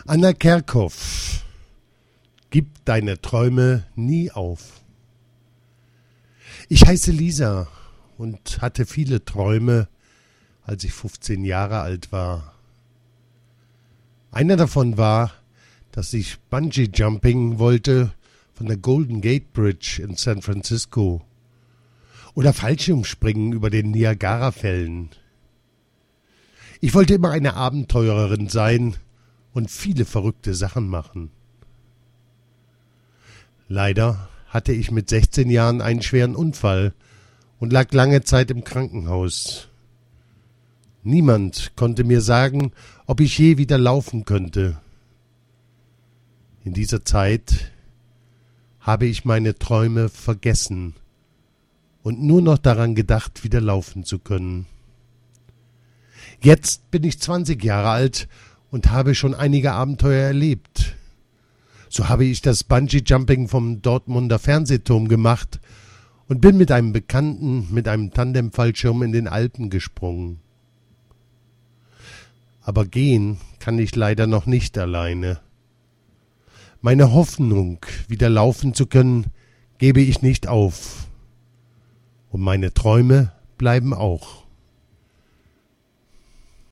Anna Kerkhoff, gib deine Träume nie auf. Ich heiße Lisa und hatte viele Träume, als ich 15 Jahre alt war. Einer davon war, dass ich Bungee-Jumping wollte von der Golden Gate Bridge in San Francisco oder Fallschirmspringen über den Niagarafällen. Ich wollte immer eine Abenteurerin sein und viele verrückte Sachen machen. Leider hatte ich mit 16 Jahren einen schweren Unfall und lag lange Zeit im Krankenhaus. Niemand konnte mir sagen, ob ich je wieder laufen könnte. In dieser Zeit habe ich meine Träume vergessen und nur noch daran gedacht, wieder laufen zu können. Jetzt bin ich 20 Jahre alt und habe schon einige Abenteuer erlebt. So habe ich das Bungee-Jumping vom Dortmunder Fernsehturm gemacht und bin mit einem Bekannten mit einem Tandemfallschirm in den Alpen gesprungen. Aber gehen kann ich leider noch nicht alleine. Meine Hoffnung, wieder laufen zu können, gebe ich nicht auf. Und meine Träume bleiben auch.